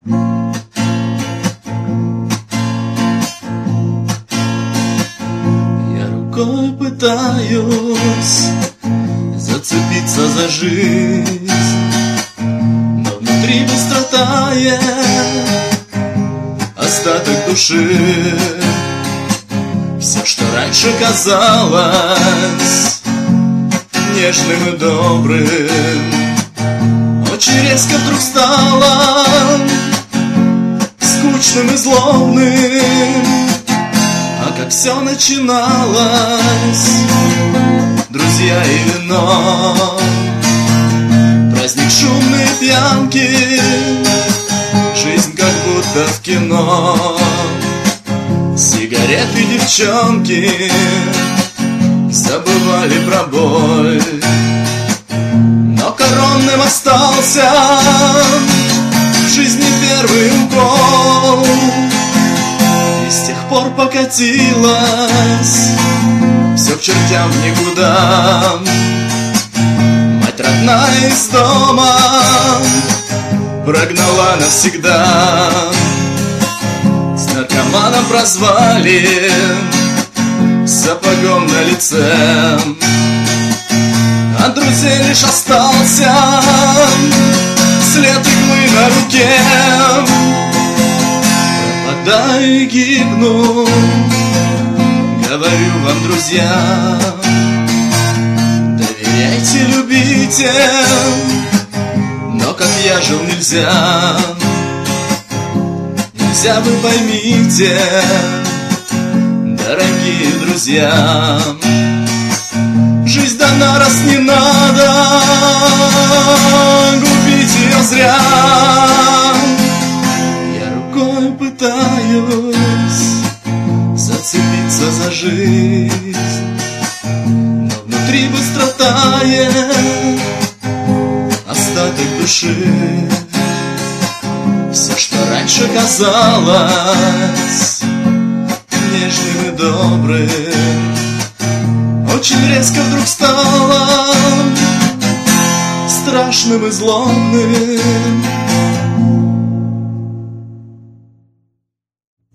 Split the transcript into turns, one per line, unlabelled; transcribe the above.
Я рукой пытаюсь зацепиться за жизнь, но внутри быстро тает остаток души. Все, что раньше казалось нежным и добрым, очень резко вдруг стало скучным и злобным. А как все начиналось, друзья и вино, праздник шумные пьянки, жизнь как будто в кино. Сигареты, девчонки забывали про боль, но коронным остался в жизни первый укол. И с тех пор покатилось все к чертям в никуда. Мать родная из дома прогнала навсегда. С наркоманом прозвали, сапогом на лице. От друзей лишь остался след иглы на руке. Пропадаю и гибну, говорю вам, друзья. Доверяйте, любите, но как я жил, нельзя. Нельзя, вы поймите, дорогие друзья. Жизнь дана, раз не надо губить ее зря. Я рукой пытаюсь зацепиться за жизнь, но внутри быстро тает остаток души. Все, что раньше казалось нежным и добрым, очень резко вдруг стало страшным и злобным.